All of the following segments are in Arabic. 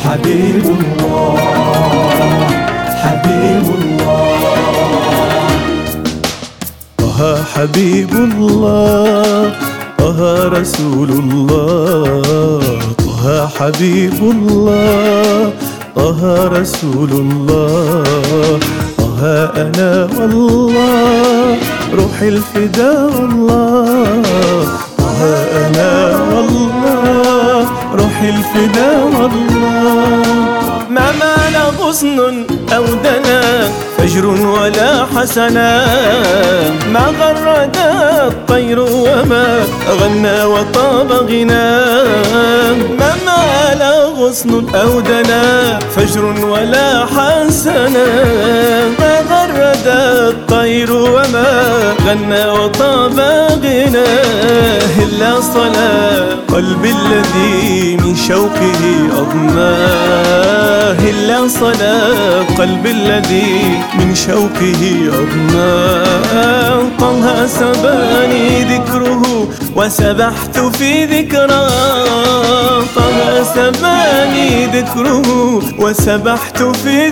حبيب الله حبيب الله. طه حبيب الله، طه رسول الله، طه حبيب الله، طه رسول الله، طه أنا والله روحي الفدا والله، طه أنا والله روحي الفدا والله. ما مال غصن أو دنا فجر ولا حسنا، ما غرد الطير وما غنى وطاب غنى. ما مال غصن أو دنا فجر ولا حسنا، ما غرد الطير وما غنى وطاب غنى. إلا صلاة قلبي الذي من شوقه أضناه، إلا صلاة قلبي الذي من شوقه أضناه. طه سباني ذكره وسبحت في ذكراه، طه سباني ذكره وسبحت في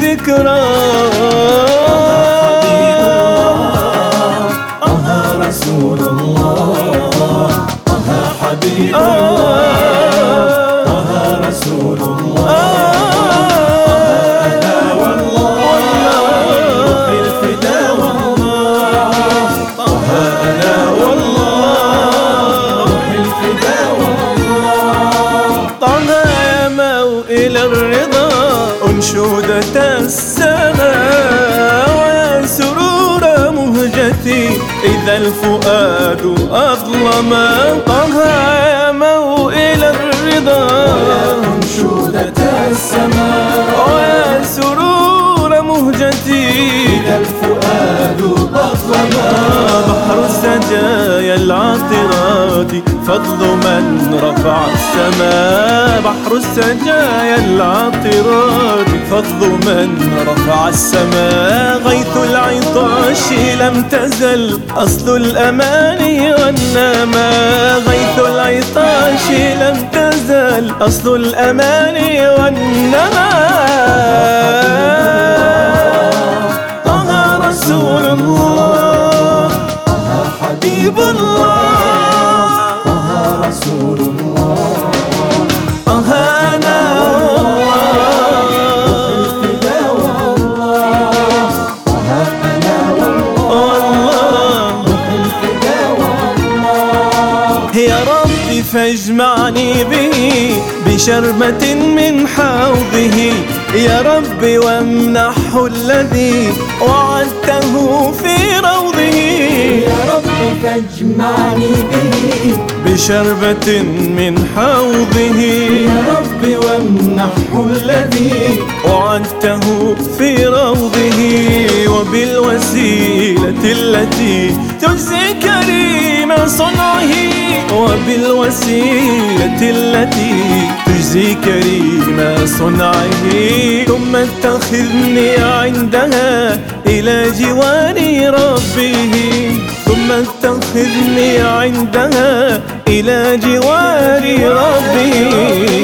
ذكراه. طه رسول الله، طه حبيب الله، طه رسول الله، طه أنا والله روحي الفدا والله، طه أنا والله روحي الفدا والله. طه يا موئل الرضا أنشودة السماء، ويا سرور مهجتي إذا الفؤاد أظلما. طه يا موئل الرضا أنشودة السماء، ويا سرور مهجتي إذا الفؤاد أظلما. بحر السجايا العاطرات فضل من رفع السماء، بحر السجايا العاطرات فضل من رفع السماء. غيث العطاش لم تزل أصل الأماني والنماء، غيث العطاش لم تزل أصل الأماني والنماء. طه رسول الله، طه حبيب الله، طه رسول الله، طه أنا الفدا والله، طه أنا والله. روحي الفدا والله. يا ربي فاجمعني به بشربة من حوضه، يا ربي وامنحه الذي وعدته في روضه. يا رب فاجمعني به بشربة من حوضه، يا رب وامنحه الذي وعدته في روضه. وبالوسيلة التي تجزي كريم صنعه، وبالوسيلة التي تجزي كريم صنعه. ثم اتخذني عندها إلى جوار ربه، ثم اتخذني عندها إلى جوار ربه.